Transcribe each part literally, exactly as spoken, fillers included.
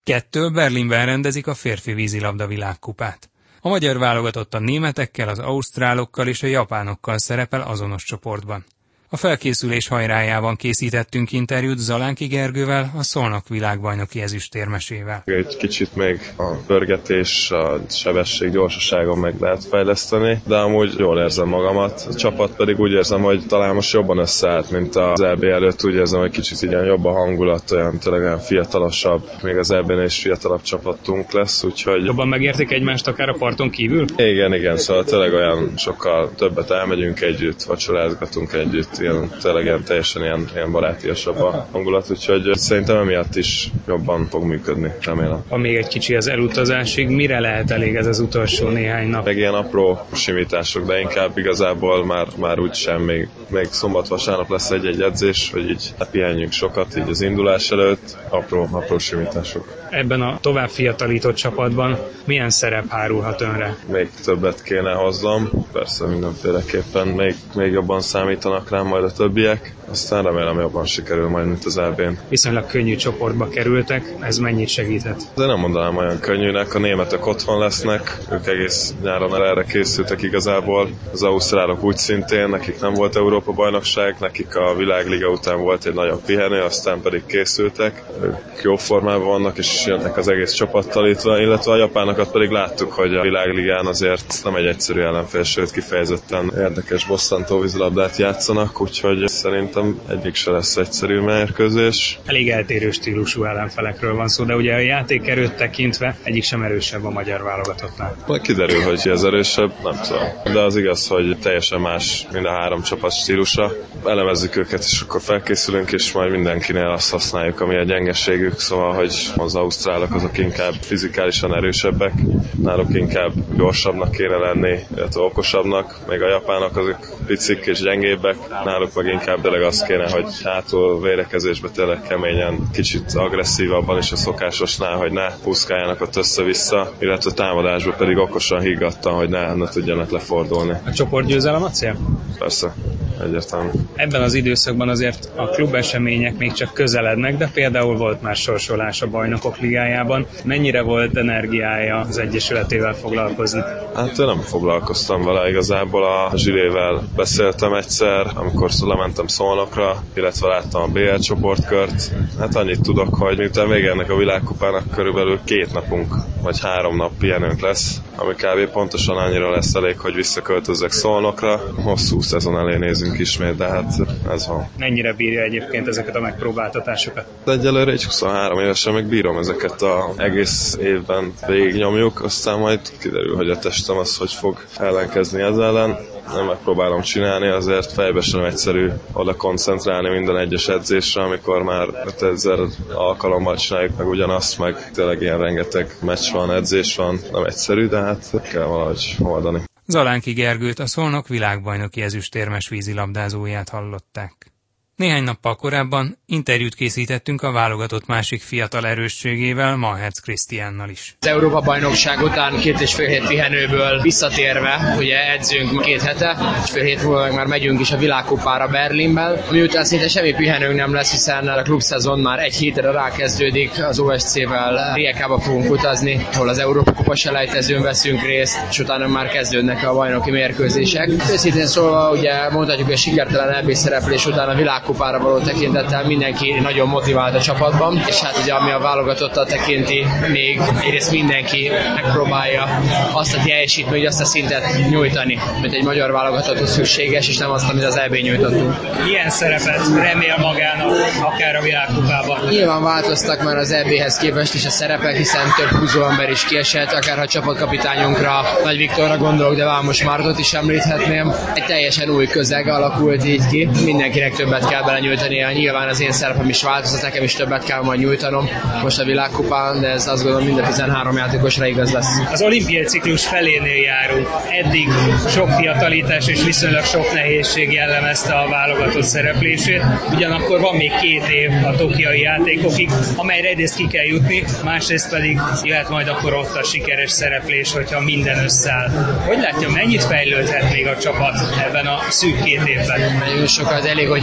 Kettől Berlinben rendezik a férfi vízilabda világkupát. A magyar válogatott a németekkel, az ausztrálokkal és a japánokkal szerepel azonos csoportban. A felkészülés hajrájában készítettünk interjút Zalánki Gergővel, a Szolnok világbajnoki ezüstérmesével. Egy kicsit még a pörgetés, a sebesség, gyorsaságon meg lehet fejleszteni, de amúgy jól érzem magamat. A csapat pedig úgy érzem, hogy talán most jobban összeállt, mint az é bé előtt. Úgy érzem, hogy kicsit ilyen jobb a hangulat, olyan tényleg olyan fiatalosabb, még az é bén is fiatalabb csapatunk lesz, úgyhogy... Jobban megértik egymást akár a parton kívül? Igen, igen, szóval tényleg olyan sokkal többet elmegyünk együtt, vacsorázgatunk együtt, ilyen, tényleg ilyen, teljesen ilyen, ilyen barátiasabb a hangulat, úgyhogy szerintem emiatt is jobban fog működni, remélem. Ha még egy kicsi az elutazásig, mire lehet elég ez az utolsó néhány nap? Meg ilyen apró simítások, de inkább igazából már, már úgy sem, még, még szombat-vasárnap lesz egy-egy edzés, hogy így pihenjünk sokat, így az indulás előtt, apró, apró simítások. Ebben a tovább fiatalított csapatban milyen szerep hárulhat önre? Még többet kéne hoznom, persze mindenféleképpen még, még jobban számítanak rám majd a többiek, aztán remélem jobban sikerül majd, mint az é bén. Viszonylag könnyű csoportba kerültek, ez mennyit segíthet? De nem mondanám olyan könnyűnek, a németek otthon lesznek, ők egész nyáron erre készültek igazából, az ausztrálok úgy szintén, nekik nem volt Európa-bajnokság, nekik a világliga után volt egy nagyobb pihenő, aztán pedig készültek, ők jó formában vannak, és jönnek az egész csapattal, illetve a japánokat pedig láttuk, hogy a világligán azért nem egy egyszerű ellenfél, sőt kifejezetten érdekes bosszantó vízilabdát játszanak, úgyhogy szerintem egyik se lesz egyszerű mérkőzés. Elég eltérő stílusú ellenfelekről van szó, de ugye a játékerőt tekintve egyik sem erősebb a magyar válogatottnál. Majd kiderül, hogy ez erősebb, nem tudom. De az igaz, hogy teljesen más mind a három csapat stílusa. Elemezzük őket, és akkor felkészülünk, és majd mindenkinél azt használjuk, ami a gyengeségük, szóval, hogy az ausztrálok azok inkább fizikálisan erősebbek, náluk inkább gyorsabbnak kéne lenni, illetve okosabbnak, még a japánok azok picik és gyengébbek, náluk meg inkább tényleg azt kéne, hogy hátul védekezésbe tényleg keményen, kicsit agresszívabban is a szokásosnál, hogy ne puszkáljanak ott össze-vissza, illetve támadásba pedig okosan higgadtan, hogy ne, ne tudjanak lefordulni. A csoportgyőzelem a cél? Persze, egyértelmű. Ebben az időszakban azért a klubesemények még csak közelednek, de például volt már sorsolás a Bajnokok Ligájában. Mennyire volt energiája az egyesületével foglalkozni? Hát én nem foglalkoztam vele igazából, a Zsilével beszéltem egyszer, amikor lementem Szolnokra, illetve láttam a bé el csoportkört. Hát annyit tudok, hogy miután vége ennek a világkupának körülbelül két napunk, vagy három nap pihenőnk lesz, ami kb. Pontosan annyira lesz elég, hogy visszaköltözzek Szolnokra. Hosszú szezon elé nézünk ismét, de hát ez van. Mennyire bírja egyébként ezeket a megpróbáltatásokat? De egyelőre egy huszonhárom évesen még bírom ezeket a egész évben végignyomjuk, aztán majd kiderül, hogy a testem az hogy fog ellenkezni ezzel ellen. Nem megpróbálom csinálni, azért fejbe sem egyszerű oda koncentrálni minden egyes edzésre, amikor már ötezer alkalommal csináljuk meg ugyanazt, meg tényleg ilyen rengeteg meccs van, edzés van, nem egyszerű, de hát kell valahogy oldani. Zalánki Gergőt, a Szolnok világbajnoki ezüstérmes vízilabdázóját hallották. Néhány nappal korábban interjút készítettünk a válogatott másik fiatal erősségével, Mahertz Krisztiánnal is. Az Európa-bajnokság után két és fél hét pihenőből visszatérve, ugye edzünk két hete, és fél hét múlva meg már megyünk is a világkupára Berlinben. Miután szinte semmi pihenőnk nem lesz, hiszen a klubszezon már egy hétre rákezdődik, az o es cé-vel Rijekába fogunk utazni, ahol az Európa-kupa selejtezőn veszünk részt, és utána már kezdődnek a bajnoki mérkőzések. Őszintén szólva, ugye mondhatjuk, hogy sikertelen é bé szereplés után a világ kupára való tekintettel mindenki nagyon motivált a csapatban, és hát ugye ami a válogatottat tekinti, még egyrészt mindenki megpróbálja azt a teljesítményt, azt a szintet nyújtani, mint egy magyar válogatotthoz szükséges, és nem azt, amit az é bén nyújtottunk. Milyen szerepet remél magának akár a világkupában? Nyilván változtak már az é béhez képest is a szerepek, hiszen több húzó ember is kiesett, akár ha a csapatkapitányunkra, Nagy Viktorra gondolok, de Vámos Mártot is említhetném. Egy teljesen új közeg alakult így ki, mindenkinek többet kell bele nyújtania. Nyilván az én szerepem is változott, nekem is többet kell majd nyújtanom most a világkupán, de ez azt gondolom mind a tizenhárom játékosra igaz lesz. Az olimpiai ciklus felénél járunk. Eddig sok fiatalítás és viszonylag sok nehézség jellemezte a válogatott szereplését. Ugyanakkor van még két év a tokiai játékokig, amelyre egyrészt ki kell jutni, másrészt pedig jöhet majd akkor ott a sikeres szereplés, hogyha minden összeáll. Hogy látja, mennyit fejlődhet még a csapat ebben a szűk két évben? Nagyon sokat, elég, hogyha azt nézzük,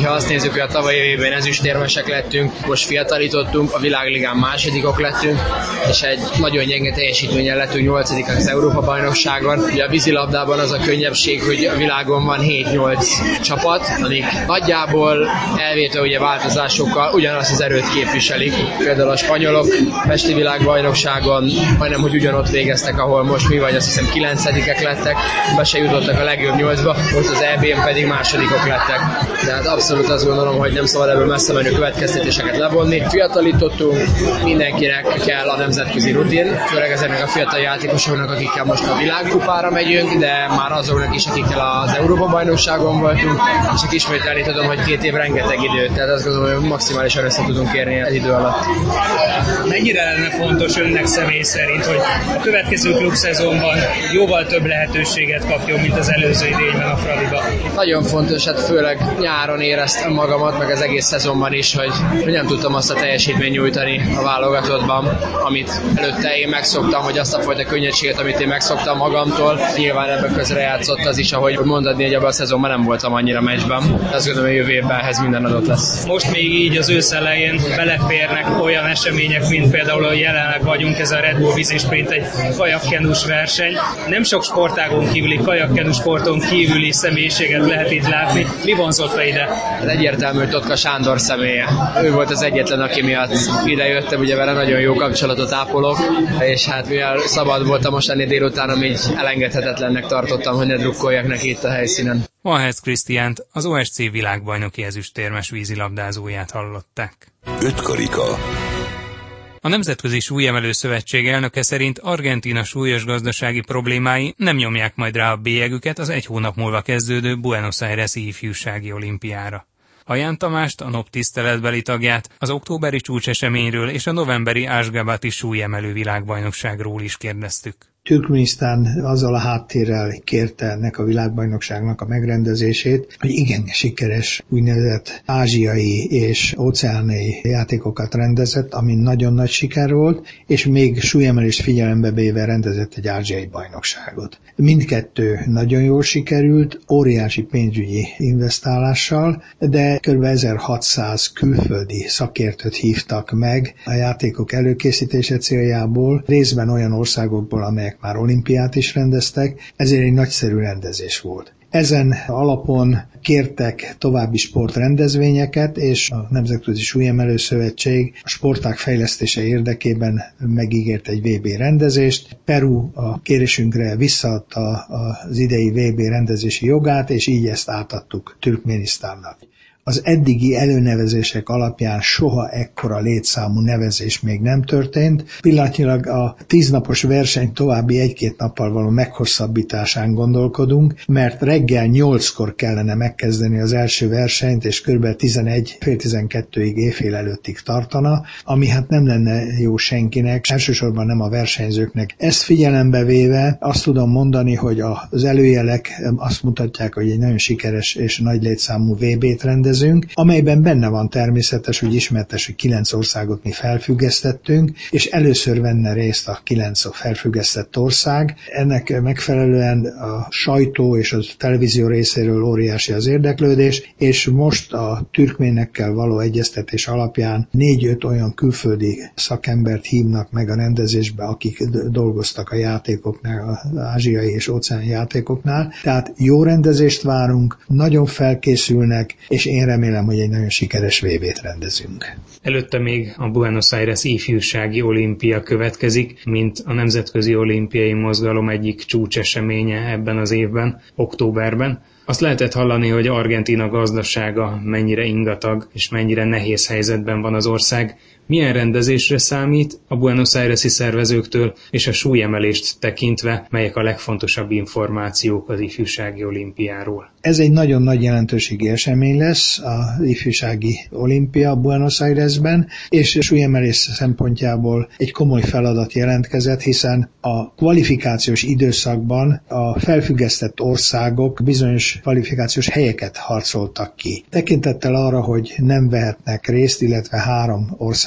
megnézzük, hogy a tavalyi évben ezüstérmesek lettünk, most fiatalítottunk, a világligán másodikok lettünk, és egy nagyon gyenge teljesítménnyel lettünk nyolcadikak az Európa-bajnokságon. Ugye a vízilabdában az a könnyebbség, hogy a világon van hét-nyolc csapat, amik nagyjából elvétve ugye változásokkal ugyanazt az erőt képviselik. Például a spanyolok Pesti világbajnokságon majdnem, hogy ugyanott végeztek, ahol most mi vagy, azt hiszem kilencedikek lettek, be se jutottak a legjobb nyolcba, most az é bén pedig másodikok lettek. Tehát abszolút azt gondolom, hogy nem szabad ebből messze menő következtetéseket levonni. Fiatalítottunk, mindenkinek kell a nemzetközi rutin, főleg ezeknek a fiatal játékosoknak, akikkel most a világkupára megyünk, de már azoknak is, akikkel az Európa-bajnokságon voltunk, és csak ismételni tudom, hogy két év rengeteg idő, tehát azt gondolom, hogy maximálisan össze tudunk érni az idő alatt. Mennyire lenne fontos önnek személy szerint, hogy a következő klubszezonban jóval több lehetőséget kapjon, mint az előző idényben a Fradiba? Nagyon fontos, hát főleg nyáron éreztem magamat, meg az egész szezonban is, hogy, hogy nem tudtam azt a teljesítményt nyújtani a válogatottban, amit előtte én megszoktam, hogy azt a fajta könnyedséget, amit én megszoktam magamtól. Nyilván ebben közrejátszott az is, ahogy mondani, hogy abban a szezonban nem voltam annyira meccsben. Azt gondolom, hogy jövő évben ehhez minden adott lesz. Most még így az ősz elején beleférnek olyan események, mint például, hogy jelenleg vagyunk, ez a Red Bull vízisprint, egy kajakkenus verseny. Nem sok sportágon kívüli, kajakkenu sporton kívüli személyiséget lehet itt látni. Mi vonzotta ide? Az egyértelmű, hogy Totka Sándor személye. Ő volt az egyetlen, aki miatt ide jöttem, ugye vele nagyon jó kapcsolatot ápolok, és hát mivel szabad voltam most lenni délutánom, így elengedhetetlennek tartottam, hogy ne drukkoljak neki itt a helyszínen. Valhez Krisztiánt, az o es cé világbajnoki ezüstérmes vízilabdázóját hallották. Öt karika. A Nemzetközi Súlyemelő Szövetség elnöke szerint Argentína súlyos gazdasági problémái nem nyomják majd rá a bélyegüket az egy hónap múlva kezdődő Buenos Aires-i ifjúsági olimpiára. Haján Tamást, a NOP tiszteletbeli tagját az októberi csúcseseményről és a novemberi Ásgabati súlyemelő világbajnokságról is kérdeztük. Türkmenisztán azzal a háttérrel kérte ennek a világbajnokságnak a megrendezését, hogy igen sikeres úgynevezett ázsiai és óceáni játékokat rendezett, ami nagyon nagy siker volt, és még súlyemelést figyelembe véve rendezett egy ázsiai bajnokságot. Mindkettő nagyon jól sikerült, óriási pénzügyi investálással, de kb. ezerhatszáz külföldi szakértőt hívtak meg a játékok előkészítése céljából, részben olyan országokból, amelyek már olimpiát is rendeztek, ezért egy nagyszerű rendezés volt. Ezen alapon kértek további sportrendezvényeket, és a Nemzetközi Súlyemelő Szövetség a sportág fejlesztése érdekében megígért egy vé bé rendezést. Peru a kérésünkre visszaadta az idei vé bé rendezési jogát, és így ezt átadtuk Türkmenisztánnak. Az eddigi előnevezések alapján soha ekkora létszámú nevezés még nem történt. Pillanatnyilag a tíznapos verseny további egy-két nappal való meghosszabbításán gondolkodunk, mert reggel nyolckor kellene megkezdeni az első versenyt, és kb. tizenegy, fél tizenkettőig éjfél előttig tartana, ami hát nem lenne jó senkinek, elsősorban nem a versenyzőknek. Ezt figyelembe véve azt tudom mondani, hogy az előjelek azt mutatják, hogy egy nagyon sikeres és nagy létszámú vé bét rendez, amelyben benne van természetes, hogy ismertes, hogy kilenc országot mi felfüggesztettünk, és először venne részt a kilenc felfüggesztett ország. Ennek megfelelően a sajtó és a televízió részéről óriási az érdeklődés, és most a türkménekkel való egyeztetés alapján négy-öt olyan külföldi szakembert hívnak meg a rendezésbe, akik dolgoztak a játékoknál, az ázsiai és óceáni játékoknál. Tehát jó rendezést várunk, nagyon felkészülnek, és én remélem, hogy egy nagyon sikeres vé bét rendezünk. Előtte még a Buenos Aires ifjúsági olimpia következik, mint a Nemzetközi Olimpiai Mozgalom egyik csúcseseménye ebben az évben, októberben. Azt lehetett hallani, hogy Argentína gazdasága mennyire ingatag és mennyire nehéz helyzetben van az ország. Milyen rendezésre számít a Buenos Aires-i szervezőktől és a súlyemelést tekintve, melyek a legfontosabb információk az ifjúsági olimpiáról? Ez egy nagyon nagy jelentőségi esemény lesz az ifjúsági olimpia Buenos Airesben, és a súlyemelés szempontjából egy komoly feladat jelentkezett, hiszen a kvalifikációs időszakban a felfüggesztett országok bizonyos kvalifikációs helyeket harcoltak ki. Tekintettel arra, hogy nem vehetnek részt, illetve három ország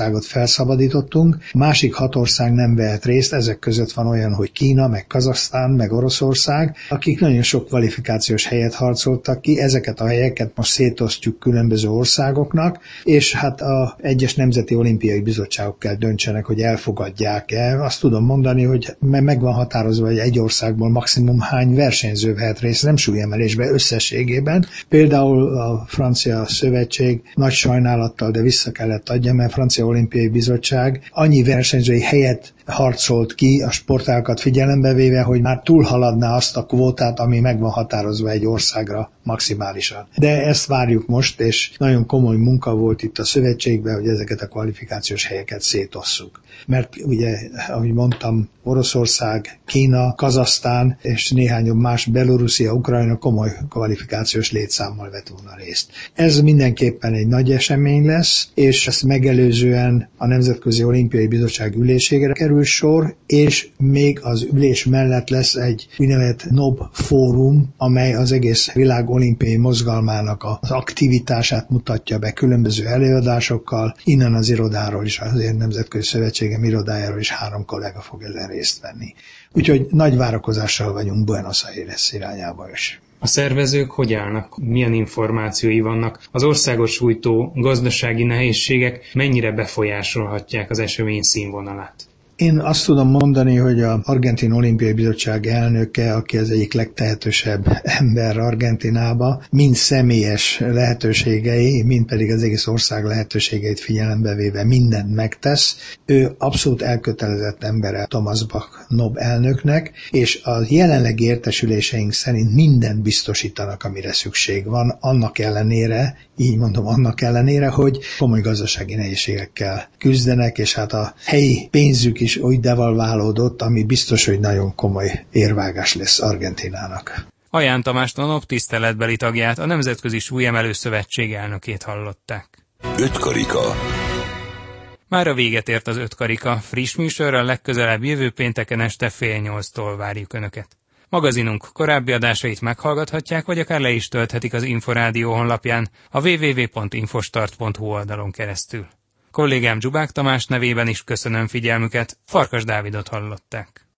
országot felszabadítottunk, másik hat ország nem vehet részt, ezek között van olyan, hogy Kína, meg Kazahsztán, meg Oroszország, akik nagyon sok kvalifikációs helyet harcoltak ki, ezeket a helyeket most szétosztjuk különböző országoknak, és hát a egyes nemzeti olimpiai bizottságok kell döntsenek, hogy elfogadják-e. Azt tudom mondani, hogy meg van határozva, hogy egy országból maximum hány versenyző vehet részt, nem súlyemelésben összességében. Például a Francia Szövetség nagy sajnálattal, de vissza kellett adja, mert a Francia Olimpiai Bizottság annyi versenyzői helyet harcolt ki a sportágakat figyelembe véve, hogy már túlhaladná azt a kvótát, ami meg van határozva egy országra maximálisan. De ezt várjuk most, és nagyon komoly munka volt itt a szövetségben, hogy ezeket a kvalifikációs helyeket szétosszuk. Mert ugye, ahogy mondtam, Oroszország, Kína, Kazahsztán és néhány más, Belorusszia, Ukrajna komoly kvalifikációs létszámmal vett volna részt. Ez mindenképpen egy nagy esemény lesz, és ezt megelőzően a Nemzetközi Olimpiai Bizottság ülésére kerül sor, és még az ülés mellett lesz egy úgynevezett en o bé fórum, amely az egész világ olimpiai mozgalmának az aktivitását mutatja be különböző előadásokkal. Innen az irodáról is, azért Nemzetközi Szövetségem irodájáról is három kollega fog ezen részt venni. Úgyhogy nagy várakozással vagyunk Buenos Aires irányába is. A szervezők hogy állnak? Milyen információi vannak? Az országot sújtó gazdasági nehézségek mennyire befolyásolhatják az esemény színvonalát? Én azt tudom mondani, hogy az Argentin Olimpiai Bizottság elnöke, aki az egyik legtehetősebb ember Argentinában, mind személyes lehetőségei, mind pedig az egész ország lehetőségeit figyelembe véve mindent megtesz. Ő abszolút elkötelezett embere Thomas Bach en o bé elnöknek, és a jelenlegi értesüléseink szerint mindent biztosítanak, amire szükség van, annak ellenére, így mondom, annak ellenére, hogy komoly gazdasági nehézségekkel küzdenek, és hát a helyi pénzük is úgy devalválódott, ami biztos, hogy nagyon komoly érvágás lesz Argentinának. Aján Tamást, a en o bé tiszteletbeli tagját, a Nemzetközi Súlyemelő Szövetség elnökét hallották. Öt karika. Már a véget ért az öt karika. Friss műsorral legközelebb jövő pénteken este fél nyolctól várjuk Önöket. Magazinunk korábbi adásait meghallgathatják, vagy akár le is tölthetik az Inforádió honlapján, a double-u double-u double-u pont infostart pont hu oldalon keresztül. Kollégám Zsubák Tamás nevében is köszönöm figyelmüket, Farkas Dávidot hallották.